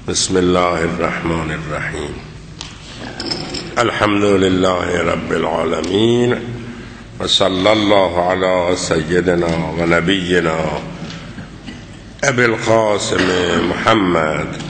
بسم الله الرحمن الرحیم. الحمد لله رب العالمین و صلی الله علی سیدنا و نبینا ابی القاسم محمد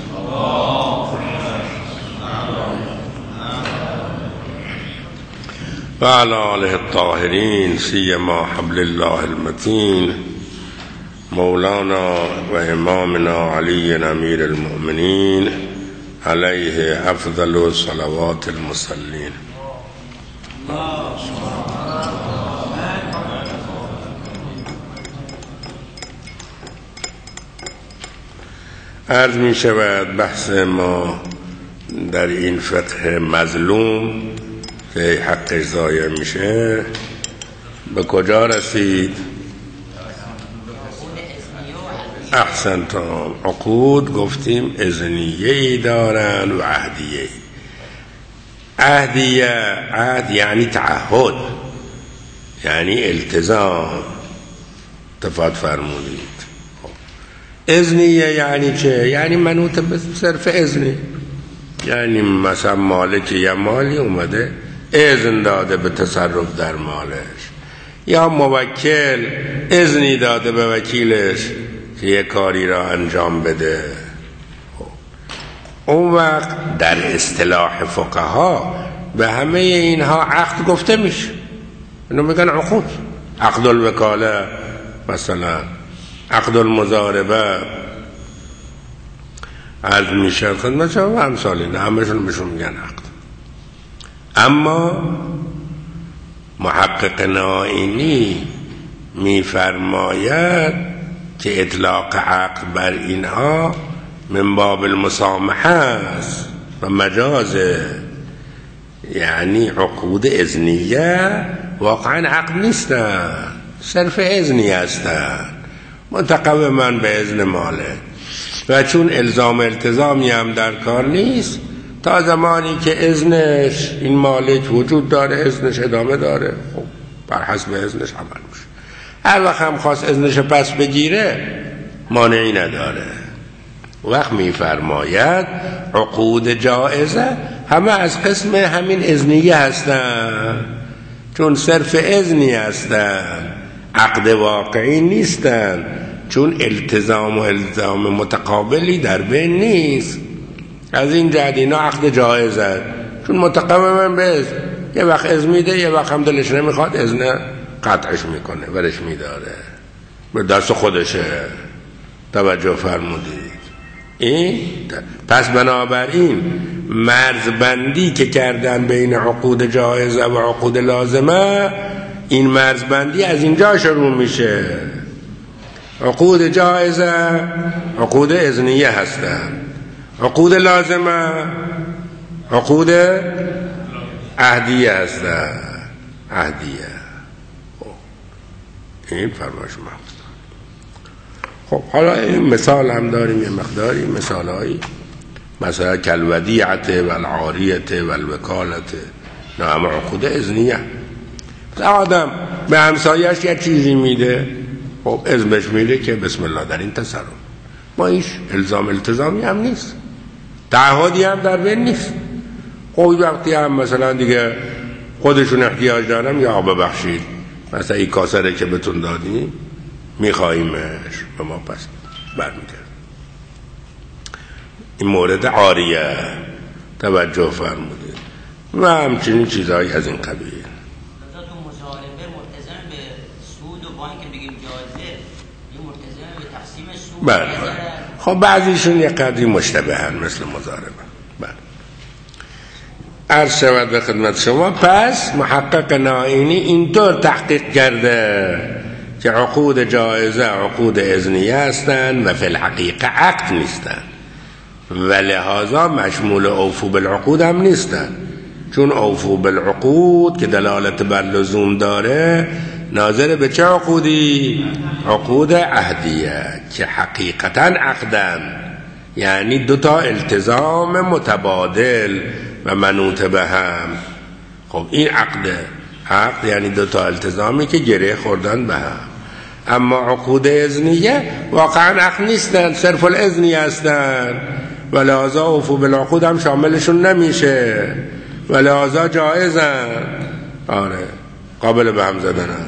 و علی آله الطاهرین سیما حبل الله المتین مولانا و امامنا علی امیر المؤمنین علیه افضل صلوات المصلین. عرض می شود بحث ما در این فقه مظلوم که حقش ضایع میشه به کجا رسید؟ احسنتم. عقود گفتیم اذنیه‌ای دارن و عهدیه‌ای. عهد یعنی تعهد، یعنی التزام. تفاوت فرمودید. اذنیه یعنی چه؟ یعنی منوط به صرف اذنی، یعنی مثلا مالک یه مالی اومده اذن داده به تصرف در مالش، یا موکل اذنی داده به وکیلش که یه کاری را انجام بده. اون وقت در اصطلاح فقها به همه اینها عقد گفته میشه. اینو میگن عقود. عقد الوکاله مثلا، عقد المضاربه، عرض میشه خدمت شما امثال این همشون بهشون میگن عقد. اما محقق نائینی میفرماید که اطلاق عقد بر اینها من باب المسامحه است و مجازه، یعنی عقود اذنیه واقعا عقد نیستن، صرف اذنی هستن، متقوما به اذن مالک. و چون التزامی هم در کار نیست، تا زمانی که اذنش این مالک وجود داره، اذنش ادامه داره، خب بر حسب اذنش عمل میشه. هر وقت هم خواست اذنش پس بگیره مانعی نداره. وقت میفرماید عقود جائزه همه از قسم همین اذنیه هستن، چون صرف اذنی هستن، عقد واقعی نیستن، چون التزام متقابلی در بین نیست. از این جهت اینا عقد جائزه، چون متقابلا به اذن، یه وقت اذن میده، یه وقت هم دلش نمیخواد اذن قطعش میکنه، ورش میداره، به دست خودشه. توجه فرمودید. این پس بنابراین مرزبندی که کردن بین عقود جایزه و عقود لازمه، این مرزبندی از اینجا شروع میشه. عقود جایزه عقود اذنیه هستن، عقود لازمه عقود عهدیه هستن. عهدیه. این فرمایش محفوظ. خب حالا این مثال هم داریم، یه مقداری مثالهایی، مثلا کالودیعت و العاریت و الوکالت، نام عقود اذنیه. آدم به همسایش یه چیزی میده، خب اذنش میده که بسم الله در این تصرف. ما هیچ التزامی هم نیست، تعهدی هم در بین نیست. خب وقتی هم مثلا دیگه خودشون احتیاج دارم، یا ببخشید مثلا این کاسره که بهتون دادیم میخواییمش، به ما پس برمیگرد. این مورد عاریه. توجه فرمودید. و همچنین چیزهایی از این قبیل. تو مصالحه مرتضی به سود و بانک بگیم جایزه، این مرتضی به تقسیم سود. بله. خب بعضیشون یک قدری مشتبهن مثل مضاربه. بله. عرض شود به خدمت شما. پس محقق نائینی اینطور تحقیق کرده که عقود جایزه عقود اذنیه هستند و فی الحقیقه عقد نیستند و لحاظا مشمول اوفو بالعقود هم نیستند، چون اوفو بالعقود که دلالت بر لزوم داره ناظر به چه عقودی؟ عقود عهدیه که حقیقتا عقدن، یعنی دوتا التزام متبادل و منوط به هم. خب این عقده. عقد یعنی دوتا التزامی که گره خوردن به هم. اما عقود اذنیه واقعا عقد نیستن، صرف الاذنی هستن. ولهذا اوفوا بالعقود هم شاملشون نمیشه، ولهذا جایزن. آره قابل به هم زدنن.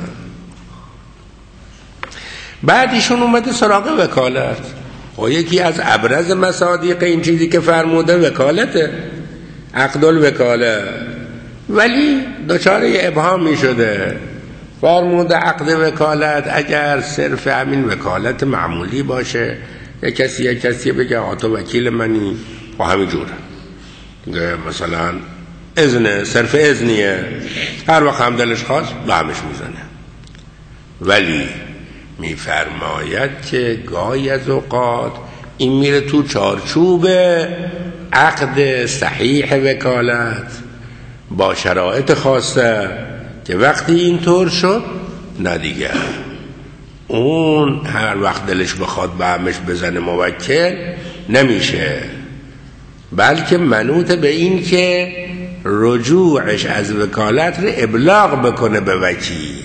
بعد ایشون اومده سراغ وکالت. و یکی از ابرز مصادیق این چیزی که فرموده وکالته، عقد الوکاله، ولی دچار ابهام می شده. فرموده عقد وکالت اگر صرف همین وکالت معمولی باشه، یک کسی بگه تو وکیل منی و همین جوره، مثلا اذن صرف اذنیه، هر وقت هم دلش خواست به همش میزنه. ولی میفرماید که گاهی از اوقات این میره تو چارچوب عقد صحیح وکالت با شرایط خاصه که وقتی اینطور شد نه دیگه اون هر وقت دلش بخواد به همش بزنه موکل نمیشه، بلکه منوط به این که رجوعش از وکالت رو ابلاغ بکنه به وکیل.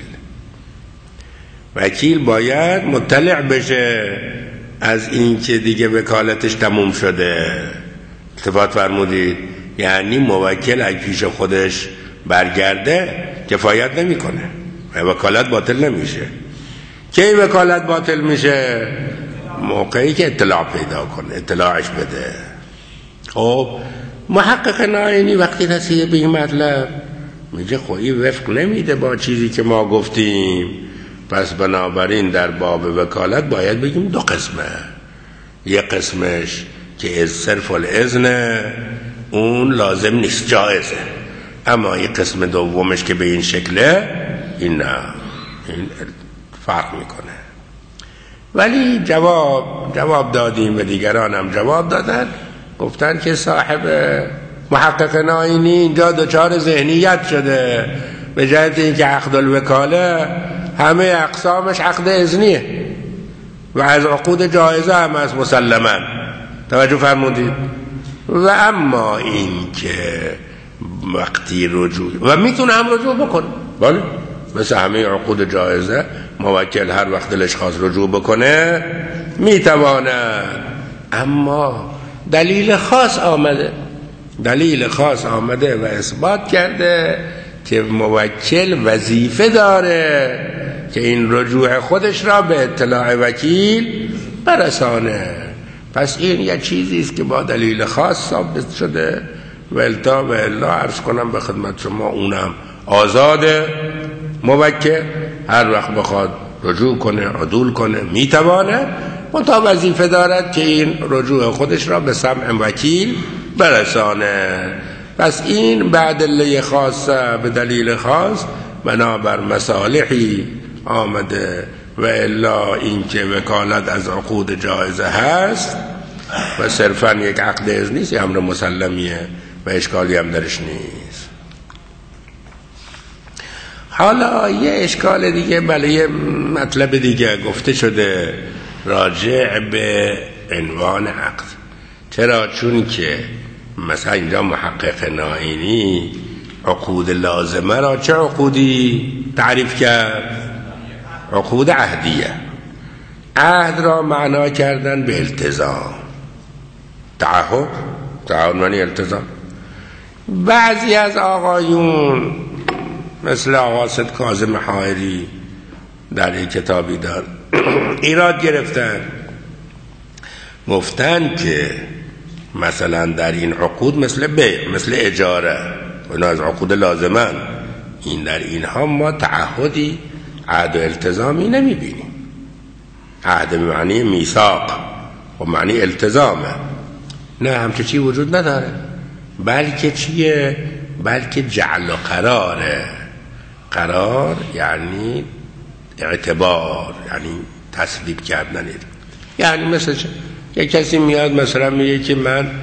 وکیل باید مطلع بشه از این که دیگه وکالتش تموم شده. التفات فرمودید؟ یعنی موکل اگه پیش خودش برگرده کفایت نمیکنه و وکالت باطل نمیشه. کی وکالت باطل میشه؟ موقعی که اطلاع پیدا کنه، اطلاعش بده. خب محقق ناینی وقتی رسیده به این مطلب میگه خب این وفق نمیده با چیزی که ما گفتیم، پس بنابراین در باب وکالت باید بگیم دو قسمه. یک قسمش که از صرف الاذن اون لازم نیست، جایزه، اما یک قسم دومش که به این شکله این نه، این فرق میکنه. ولی جواب دادیم و دیگران هم جواب دادن، گفتن که صاحب محقق ناینی اینجا دچار ذهنیت شده، به جهت اینکه عقد الوکاله همه اقسامش عقد اذنیه و از عقود جایزه هم از مسلما. توجه فرمودید؟ و اما این که وقتی رجوع و میتونه هم رجوع بکنه، بله مثل همه عقود جایزه موکل هر وقت دلش خواست رجوع بکنه میتواند، اما دلیل خاص آمده و اثبات کرده که موکل وظیفه داره که این رجوع خودش را به اطلاع وکیل برسانه. پس این یه چیزی است که با دلیل خاص ثابت شده و الا عرض کنم به خدمت شما اونم آزاده. موکل هر وقت بخواد رجوع کنه، عدول کنه میتوانه، منتها وظیفه دارد که این رجوع خودش را به سمع وکیل برسانه. پس این بعد دلیل خاص به دلیل خاص بنابر مصالحی آمده و الا این که وکالت از عقود جایزه هست و صرفا یک عقد اذن نیست، امر مسلمیه و اشکالی هم درش نیست. حالا یه اشکال دیگه، بله یه مطلب دیگه گفته شده راجع به عنوان عقد. چرا؟ چون که مثلا اینجا محقق ناینی عقود لازمه را چه عقودی تعریف کرد؟ عقود عهدیه. عهد را معنا کردن به التزام، تعهد معنی التزام. بعضی از آقایون مثل آقا سید کاظم حائری در این کتابی دار ایراد گرفتن، گفتن که مثلا در این عقود مثل بیع، مثل اجاره، اینا از عقود لازمن، این در اینها ما تعهدی عهد و التزامی نمیبینیم. عهد به معنی میثاق و معنی التزامه، نه همچه چی وجود نداره، بلکه چیه؟ بلکه جعل و قراره. قرار یعنی اعتبار، یعنی تصدیق کردن. یعنی مثل چه؟ یک کسی میاد مثلا میگه که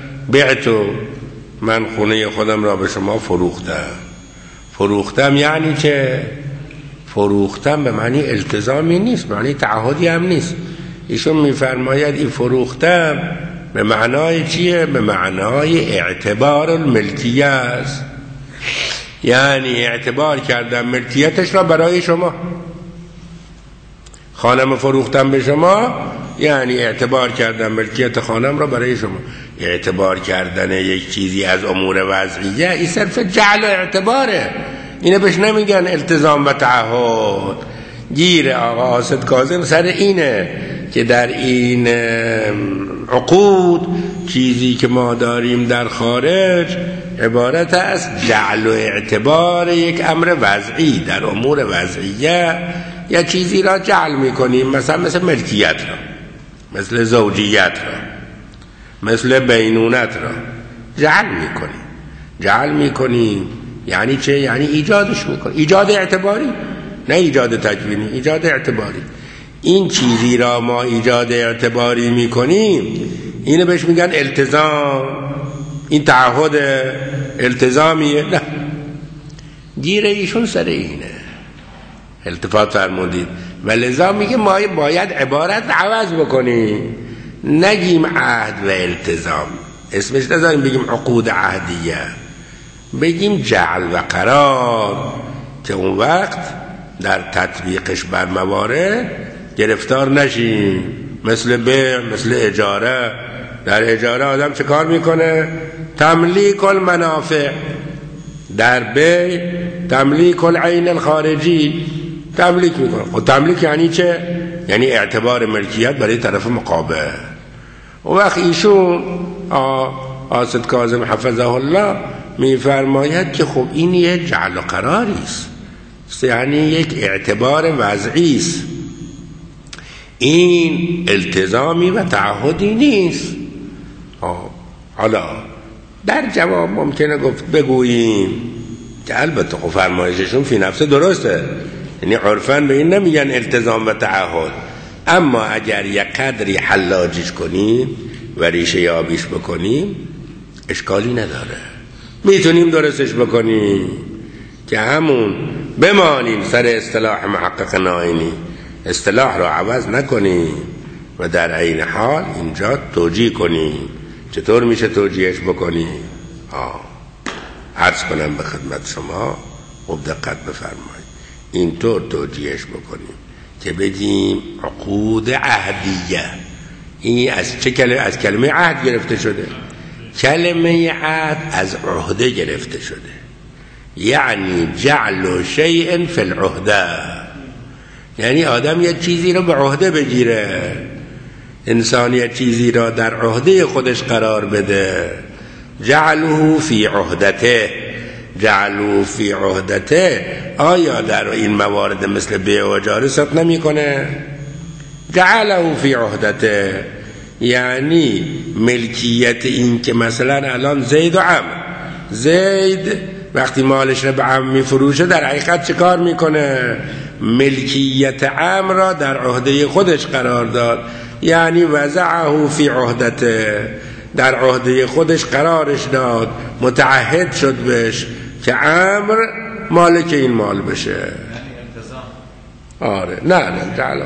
من خونه خودم را به شما فروختم. یعنی چه؟ فروختم به معنی التزامی نیست، معنی تعهدی هم نیست. ایشون میفرماید این فروختم به معنای چیه؟ به معنای اعتبار الملکیه است. یعنی اعتبار کردم ملکیتش را برای شما. خانم فروختم به شما یعنی اعتبار کردن ملکیت خانم را برای شما. اعتبار کردن یک چیزی از امور وضعیه این صرف جعل و اعتباره، اینه بهش نمیگن التزام و تعهد. گیر آقا حاسد کاظم سر اینه که در این عقود چیزی که ما داریم در خارج عبارت از جعل و اعتبار یک امر وضعی. در امور وضعیه یا چیزی را جعل میکنیم، مثل ملکیت را، مثل زوجیت را، مثل بینونت را جعل میکنیم. یعنی چه؟ یعنی ایجادش میکنیم، ایجاد اعتباری، نه ایجاد تکوینی، ایجاد اعتباری. این چیزی را ما ایجاد اعتباری میکنیم، اینو بهش میگن التزام. این تعهد التزامیه؟ نه، گیر ایشون سر اینه. التفات فرمودید. و لذا میگه ما باید عبارت عوض بکنیم، نگیم عهد و التزام، اسمش نذاریم بگیم عقود عهدیه، بگیم جعل و قرار، که اون وقت در تطبیقش بر موارد گرفتار نشیم. مثل بیع، مثل اجاره. در اجاره آدم چه کار میکنه؟ تملیک المنافع. در بیع تملیک العین الخارجی، تملیک میکنه. خب تملیک یعنی چه؟ یعنی اعتبار ملکیت برای طرف مقابل. اون وقت ایشون حاسد کاظم حفظه الله میفرماید که خب این یک جعل و قراری است، یعنی یک اعتبار وضعی است، این التزامی و تعهدی نیست. حالا در جواب ممکنه گفت بگوییم که البته خب فرمایششون فی نفسه درسته، یعنی عرفاً به این نمیگن التزام و تعهد، اما اگر یک قدری حلاجش کنیم و ریشه یابیش بکنیم اشکالی نداره، میتونیم درستش بکنیم که همون بمانیم سر اصطلاح محقق نائینی، اصطلاح را عوض نکنیم و در عین حال اینجا توجیه کنیم. چطور میشه توجیهش بکنیم؟ عرض کنم به خدمت شما، خوب دقت بفرمایید. اینطور توجیهش بکنیم که بگیم عقود عهدیه. این از چه کلمه؟ از کلمه عهد گرفته شده. کلمه عهد از عهده گرفته شده، یعنی جعل شیء فی العهده، یعنی آدم یک چیزی رو به عهده بگیره، انسان یک چیزی را در عهده خودش قرار بده. جعله فی عهدته، جعلوا فی عهدته آیا در این موارد مثل بیع و اجاره صدق نمی کنه؟ جعله فی عهدته یعنی ملکیت، این که مثلا الان زید و عمرو، زید وقتی مالش رو به عمرو میفروشه در حقیقت چه کار میکنه؟ ملکیت عمرو را در عهده خودش قرار داد، یعنی وضعه فی عهدته، در عهده خودش قرارش داد، متعهد شد بهش که عمرو مالک این مال بشه. آره نه جعله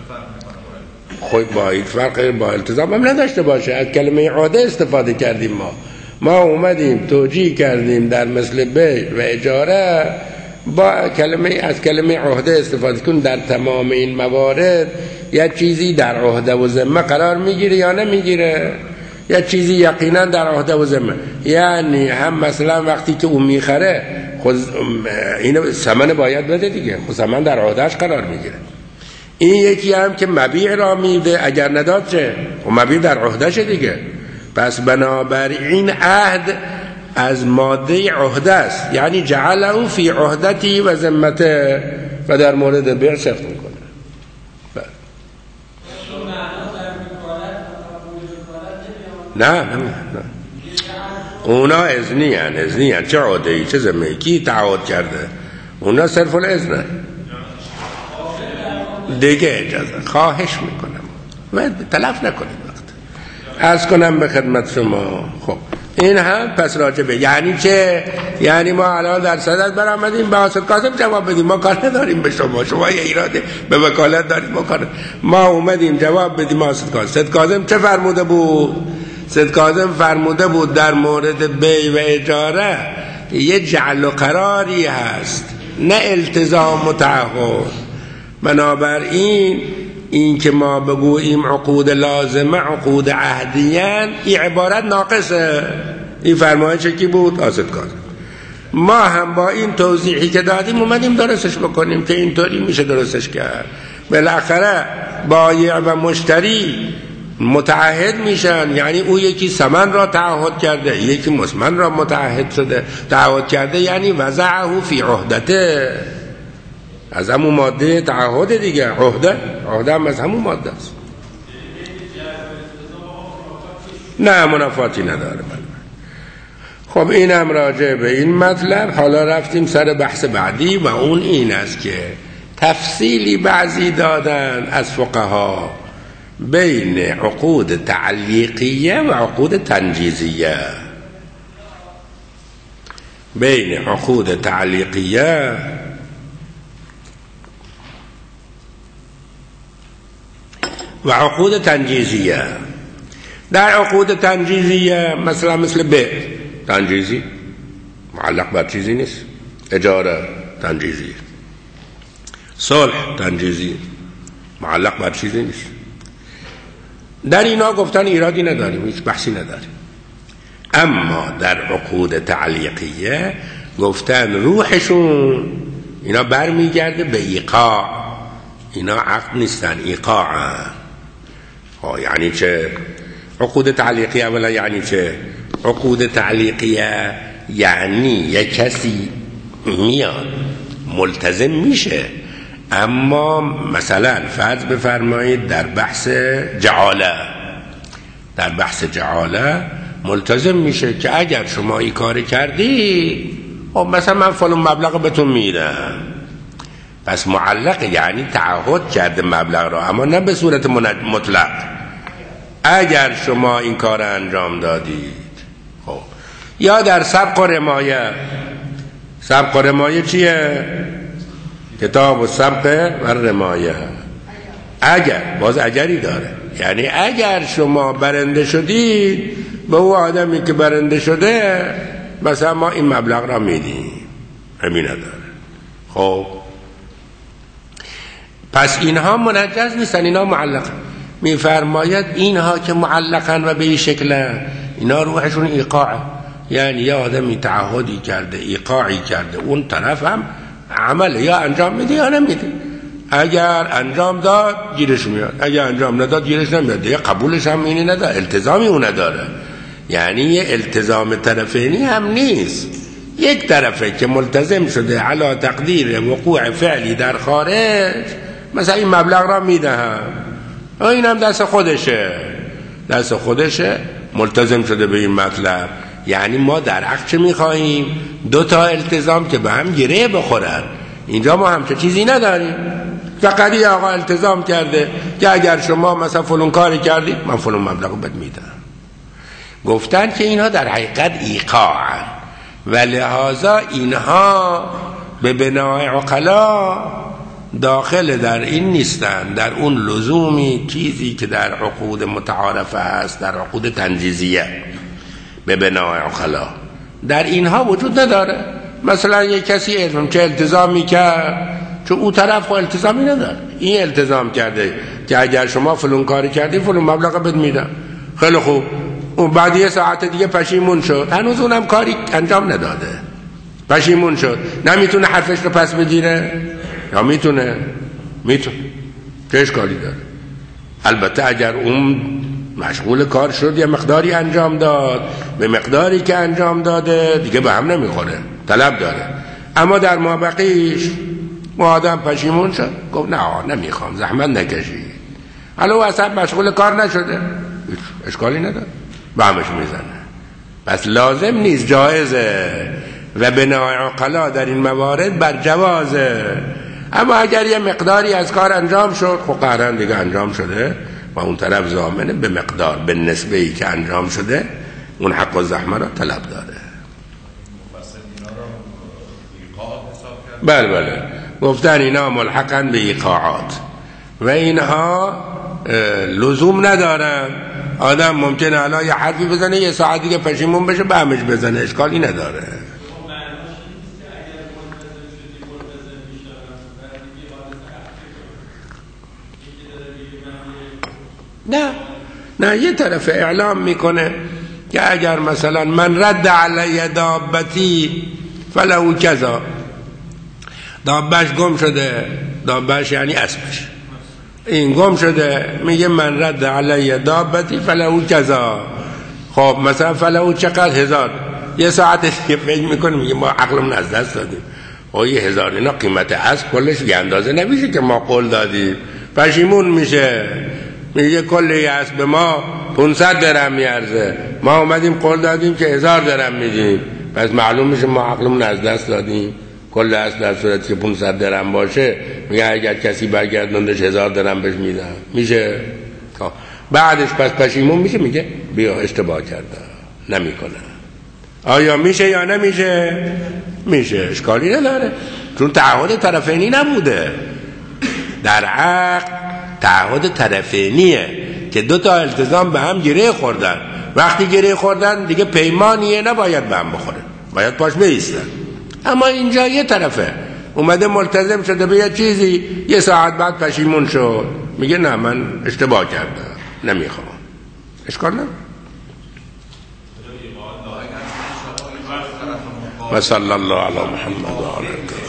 خب باید فرق با التزام هم نداشته باشه. از کلمه عهده استفاده کردیم، ما اومدیم توجیه کردیم در مثل بیع و اجاره با از کلمه عهده استفاده کنیم. در تمام این موارد یک چیزی در عهده و ذمه قرار میگیره یا نمیگیره، یک چیزی یقینا در عهده و ذمه، یعنی هم مثلا وقتی که اون میخره خود اینو ثمن باید بده دیگه، خود ثمن در عهدهش قرار میگیره. این یکی هم که مبیع را میده، اگر نداد چه؟ خب مبیع در عهدهشه دیگه. پس بنابراین عهد از ماده عهده است، یعنی جعله فی عهدتی و ذمته، و در مورد بیع صدق میکنه. نه اونا اذنی هن. چه عهده‌ای چه ذمه‌ای؟ کی تعهد کرده؟ اونا صرف الاذن دیگه. اجازه خواهش میکنم و تلف نکنید وقت. عرض کنم به خدمت شما خب این هم پس راجبه یعنی چه؟ یعنی ما الان در صدد برآمدیم به حاسد کاظم جواب بدیم، ما کار نداریم به شما یه ایراده به وکالت دارید، ما اومدیم جواب بدیم حاسد کاظم. حاسد کاظم چه فرموده بود؟ حاسد کاظم فرموده بود در مورد بیع و اجاره یه جعل و قراری هست، نه التزام و تعهد. بنابراین این که ما بگوییم عقود لازمه عقود عهدیان، این عبارت ناقصه. این فرمایش کی بود؟ آسد کاظم. ما هم با این توضیحی که دادیم اومدیم درستش بکنیم که اینطوری میشه درستش کرد. بالاخره بایع و مشتری متعهد میشن، یعنی او یکی ثمن را تعهد کرده، یکی مسمن را متعهد شده تعهد کرده، یعنی وضعه فی عهدته، از همون ماده تعهد دیگه. عهده هم از همون ماده است. نه منافاتی نداره. خب اینم راجع به این مطلب. حالا رفتیم سر بحث بعدی و اون این است که تفصیلی بعضی دادن از فقها بین عقود تعلیقیه و عقود تنجیزیه. بین عقود تعلیقیه و عقود تنجیزیه. در عقود تنجیزیه مثلا مثل بیع تنجیزی، معلق بر چیزی نیست. اجاره تنجیزی، صلح تنجیزی، معلق بر چیزی نیست. در اینا گفتن ایرادی نداریم، هیچ بحثی نداریم. اما در عقود تعلیقیه گفتن روحشون اینا برمیگرده به ایقاع. اینا عقد نیستن، ایقاع. یعنی چه عقود تعلیقیه؟ اولا یعنی چه عقود تعلیقیه؟ یعنی یک کسی میاد ملتزم میشه، اما مثلا فرض بفرمایید در بحث جعاله ملتزم میشه که اگر شما این کار کردی خب مثلا من فلان مبلغ بهتون میدم. پس معلق یعنی تعهد کرده مبلغ را، اما نه به صورت مطلق. اگر شما این کار انجام دادید. خب یا در سبق و رمایه چیه؟ کتاب و سبق و رمایه. اگر باز اگری داره، یعنی اگر شما برنده شدید به او آدمی که برنده شده مثلا ما این مبلغ را میدیم، همین نداره. خب پس اینها منجز نیستن، اینها معلقن. میفرماید اینها که معلقن و به این شکلن اینا روحشون ایقاعه، یعنی یا آدمی تعهدی کرده ایقاعی کرده، اون طرف هم عمل یا انجام میده یا نمیده. اگر انجام داد گیرش میاد، اگر انجام نداد گیرش نمیاد دیگه. قبولش هم اینی نداره، التزامی اون نداره. یعنی یه التزام طرفینی هم نیست، یک طرفه که ملتزم شده علی تقدیر وقوع فعلی در خارج، مثلا این مبلغ را میدهم، این هم دست خودشه ملتزم شده به این مطلب. یعنی ما در عقد چه میخواهیم؟ دو تا التزام که به هم گره بخورن. اینجا ما همچه چیزی نداریم، فقط یه آقا التزام کرده که اگر شما مثلا فلان کاری کردی من فلان مبلغ بهت میدم. گفتن که اینها در حقیقت ایقاعن و لحاظا اینها به بنای عقلا داخل در این نیستن، در اون لزومی چیزی که در عقود متعارفه هست، در عقود تنجیزیه به بنای عقلا در اینها وجود نداره. مثلا یک کسی چه التزامی کرد، چون او طرف التزامی نداره، این التزام کرده که اگر شما فلان کاری کردی فلان مبلغ بهت میدم. خیلی خوب، اون بعد یه ساعت دیگه پشیمون شد، هنوز اونم کاری انجام نداده، پشیمون شد. نمیتونه حرفش رو پس بگیره یا میتونه؟ چه اشکالی داره؟ البته اگر اون مشغول کار شد یه مقداری انجام داد، به مقداری که انجام داده دیگه به هم نمیخوره، طلب داره. اما در مابقیش آدم پشیمون شد، گفت نه نمیخوام، زحمت نکشید، حالا او اصلا مشغول کار نشده، اشکالی نداره، به همش میزنه. پس لازم نیست، جایزه و بنای عقلا در این موارد بر جوازه. اما اگر یه مقداری از کار انجام شد، خب قهرن دیگه انجام شده و اون طرف ضامنه به مقدار، به نسبه ای که انجام شده اون حق و زحمه را طلب داره. بله گفتن اینا ملحقن به ایقاعات و اینها لزوم ندارن. آدم ممکنه الان یه حرفی بزنه یه ساعت دیگه پشیمون بشه به همش بزنه، اشکالی نداره. نه یه طرف اعلام میکنه که اگر مثلا من رد علی دابتی فلو کذا، دابش گم شده، دابش یعنی اسبش، این گم شده، میگه من رد علی دابتی فلو کذا. خب مثلا فلو چقدر؟ 1000. یه ساعت دیگه فکر میکنه میگه ما عقلمون از دست دادیم، یه 1000 اینا قیمت اسب کلش یه اندازه نمیشه که ما قول دادیم. پشیمون میشه، میگه کل اسب ما 500 درهم میارزه، ما اومدیم قول دادیم که 1000 درهم میدیم، پس معلوم میشه ما عقلمون از دست دادیم. کل اسب در صورتی که 500 درهم باشه میگه اگر کسی برگردوندش 1000 درهم بهش میدم، میشه؟ بعدش پس پشیمون میشه، میگه بیا اشتباه کردم، نمیکنه. آیا میشه یا نمیشه؟ میشه، اشکالی نداره، چون تعهد طرفینی نبوده. در عقد تعهد طرفینیه که دو تا التزام به هم گره خوردن، وقتی گره خوردن دیگه پیمانیه، نباید به هم بخوره، باید پاش بیستن. اما اینجا یه طرفه اومده ملتزم شده به یه چیزی، یه ساعت بعد پشیمون شد، میگه نه من اشتباه کردم، نمیخوام. اشکال نه. و صلی الله علی محمد و آله